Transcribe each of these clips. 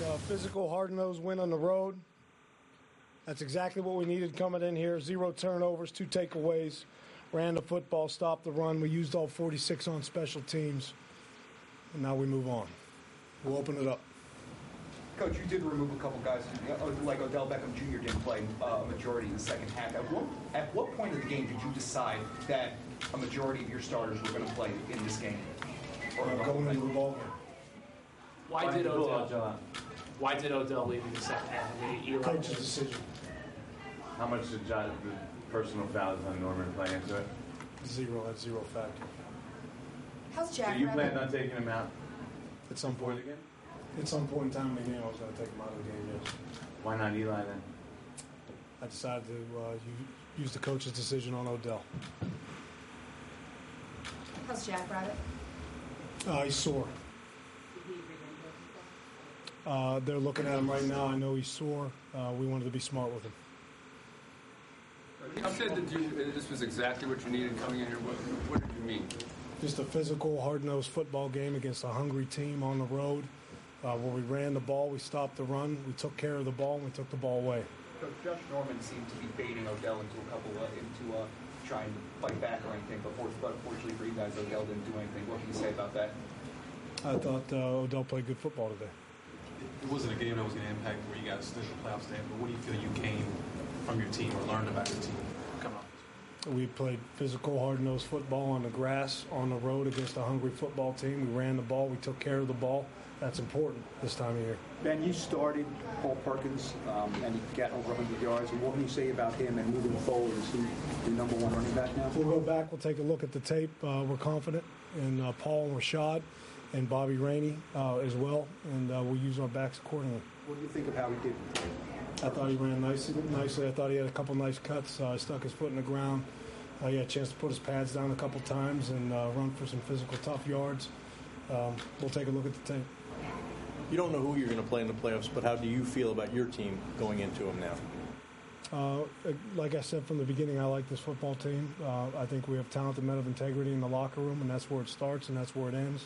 Physical, hard-nosed win on the road. That's exactly what we needed coming in here. 0 turnovers, 2 takeaways. Ran the football, stopped the run. We used all 46 on special teams. And now we move on. We'll open it up. Coach, you did remove a couple guys, like Odell Beckham Jr. didn't play a majority in the second half. At what point of the game did you decide that a majority of your starters were going to play in this game? Or going into the ball game. Why did Odell leave in the second half? Coach's decision. How much did the personal fouls on Norman play into it? 0. That's 0 factor. How's Jack? So you planned on taking him out at some point again? At some point in time in the game, I was going to take him out of the game, yes. Why not Eli then? I decided to use the coach's decision on Odell. How's Jack Rabbit? He's sore. They're looking at him right now. I know he's sore. We wanted to be smart with him. You said that this was exactly what you needed coming in here. What did you mean? Just a physical, hard-nosed football game against a hungry team on the road. Where we ran the ball, we stopped the run, we took care of the ball, and we took the ball away. Coach, Josh Norman seemed to be baiting Odell into trying to fight back or anything, but fortunately for you guys, Odell didn't do anything. What can you say about that? I thought Odell played good football today. It wasn't a game that was going to impact where you guys stood in the playoff stand, but what do you feel you gained from your team or learned about your team coming up? We played physical, hard-nosed football on the grass, on the road against a hungry football team. We ran the ball. We took care of the ball. That's important this time of year. Ben, you started Paul Perkins, and he got over 100 yards. And what can you say about him and moving forward? Is he the number one running back now? We'll go back. We'll take a look at the tape. We're confident in Paul and Rashad and Bobby Rainey as well, and we'll use our backs accordingly. What do you think of how he did? I thought he ran nicely. I thought he had a couple nice cuts. Stuck his foot in the ground. He had a chance to put his pads down a couple times and run for some physical, tough yards. We'll take a look at the tape. You don't know who you're going to play in the playoffs, but how do you feel about your team going into them now? Like I said from the beginning, I like this football team. I think we have talented men of integrity in the locker room, and that's where it starts and that's where it ends.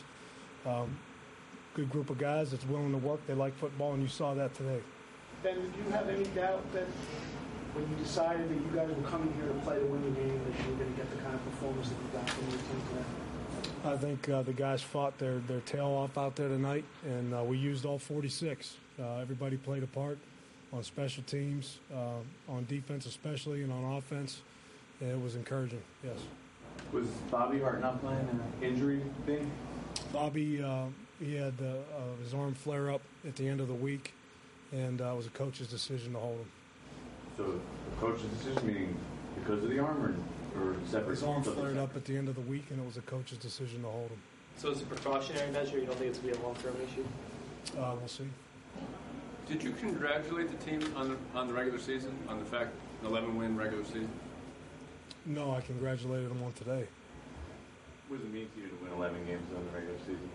Good group of guys that's willing to work. They like football, and you saw that today. Ben, did you have any doubt that when you decided that you guys were coming here to play to win the game, that you were going to get the kind of performance that you got from your team today? I think the guys fought their tail off out there tonight, and we used all 46. Everybody played a part on special teams, on defense especially, and on offense. And it was encouraging, yes. Was Bobby Hart not playing an injury thing? Bobby, he had his arm flare up at the end of the week, and it was a coach's decision to hold him. So the coach's decision, meaning because of the arm or separate? His arm flared up at the end of the week, and it was a coach's decision to hold him. So it's a precautionary measure? You don't think it's going to be a long-term issue? We'll see. Did you congratulate the team on the regular season, on the fact 11-win regular season? No, I congratulated them on today. What does it mean to you to win 11 games in the regular season?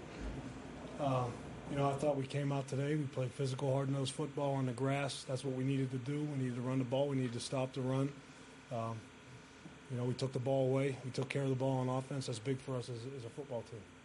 I thought we came out today. We played physical, hard-nosed football on the grass. That's what we needed to do. We needed to run the ball. We needed to stop the run. We took the ball away. We took care of the ball on offense. That's big for us as a football team.